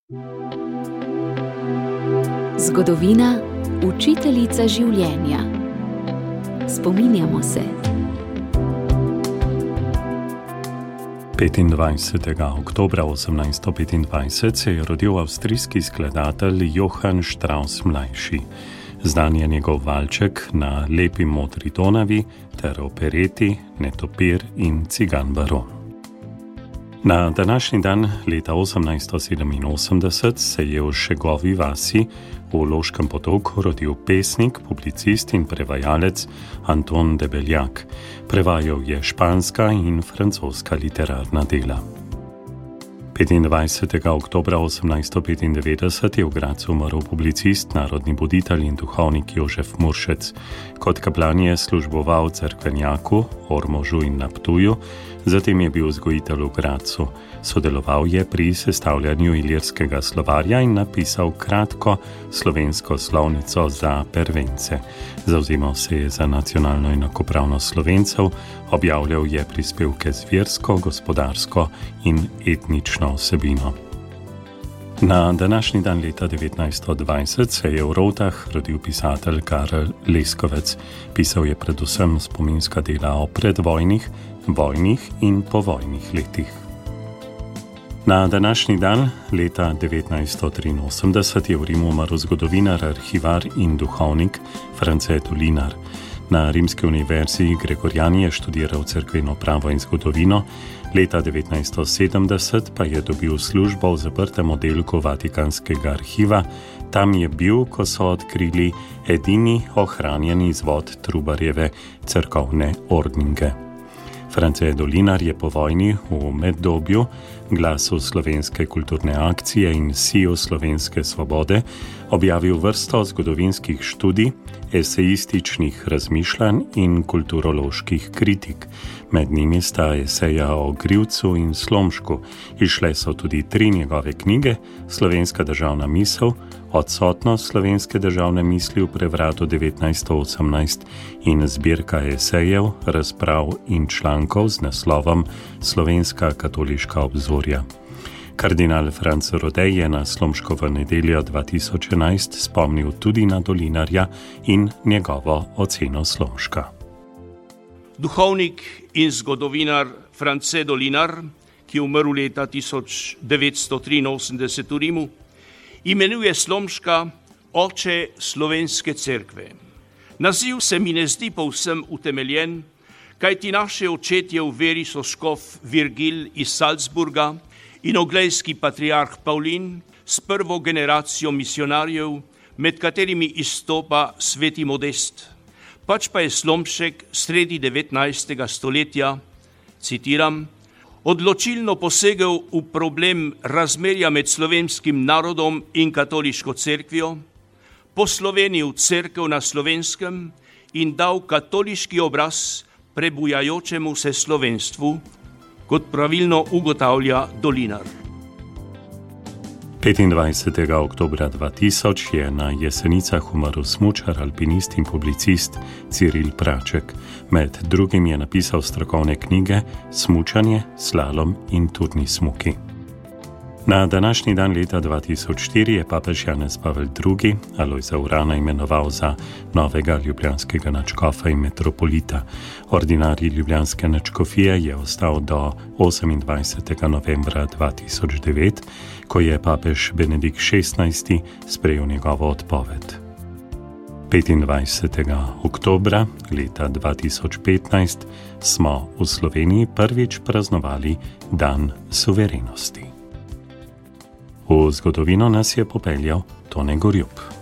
Zgodovina, učiteljica življenja. Spominjamo se. 25. oktobra 1825 se je rodil avstrijski skladatelj Johann Strauss mlajši. Znan je njegov valček Na lepi modri Donavi ter opereti Netopir in Cigan baron. Na današnji dan leta 1887 se je v Šegovi vasi v Loškem potoku rodil pesnik, publicist in prevajalec Anton de Beljak. Prevajal je španska in francoska literarna dela. 25. oktobra 1895 je v Gradcu umrl publicist, narodni buditelj in duhovnik Jožef Muršec. Kot kaplan je služboval v Cerkvenjaku, Ormožu in na Ptuju, zatem je bil vzgojitelj v Gradcu. Sodeloval je pri sestavljanju ilirskega slovarja in napisal kratko slovensko slovnico za prvence. Zavzemal se je za nacionalno enakopravnost Slovencev, objavljal je prispevke z versko, gospodarsko in etnično vsebino. Na današnji dan leta 1920 se je v Rovtah rodil pisatelj Karel Leskovec. Pisal je predvsem spominska dela o predvojnih, vojnih in povojnih letih. Na današnji dan leta 1983 je v Rimu umrl zgodovinar, arhivar in duhovnik France Dolinar. Na Rimski univerzi Gregoriani je študiral cerkveno pravo in zgodovino, leta 1970 pa je dobil službo v zaprtem oddelku Vatikanskega arhiva. Tam je bil, ko so odkrili edini ohranjeni izvod Trubarjeve cerkovne ordninge. France Dolinar je po vojni v meddobju Glasu slovenske kulturne akcije in Siju slovenske svobode objavil vrsto zgodovinskih študij, esejističnih razmišljanj in kulturoloških kritik. Med njimi sta eseja o Grivcu in Slomšku. Izšle so tudi 3 njegove knjige: Slovenska državna misel, Odsotnost slovenske državne misli v prevratu 1918 in zbirka esejev, razprav in člankov z naslovom Slovenska katoliška obzorja. Kardinal Franc Rodej je na Slomškovo nedeljo 2011 spomnil tudi na Dolinarja in njegovo oceno Slomška. Duhovnik in zgodovinar France Dolinar, ki je umrl leta 1983 v Rimu, imenuje Slomška oče slovenske cerkve. Naziv se mi ne zdi povsem utemeljen, kajti naše očetje v veri so škof Virgil iz Salzburga in oglejski patriarh Pavlin s prvo generacijo misionarjev, med katerimi izstopa sveti Modest. Pač pa je Slomšek sredi 19. stoletja, citiram, odločilno posegel v problem razmerja med slovenskim narodom in katoliško cerkvijo, poslovenil cerkev na Slovenskem in dal katoliški obraz prebujajočemu se slovenstvu, kot pravilno ugotavlja Dolinar. 25. oktobra 2000 je na Jesenicah umrl smučar, alpinist in publicist Ciril Praček. Med drugim je napisal strokovne knjige Smučanje, slalom in turni smuki. Na današnji dan leta 2004 je papež Janez Pavel II. Alojza Urana imenoval za novega ljubljanskega nadškofa in metropolita. Ordinarij ljubljanske nadškofije je ostal do 28. novembra 2009, ko je papež Benedikt XVI. Sprejel njegovo odpoved. 25. oktobra leta 2015 smo v Sloveniji prvič praznovali Dan suverenosti. V zgodovino nas je popeljal Tone Gorjup.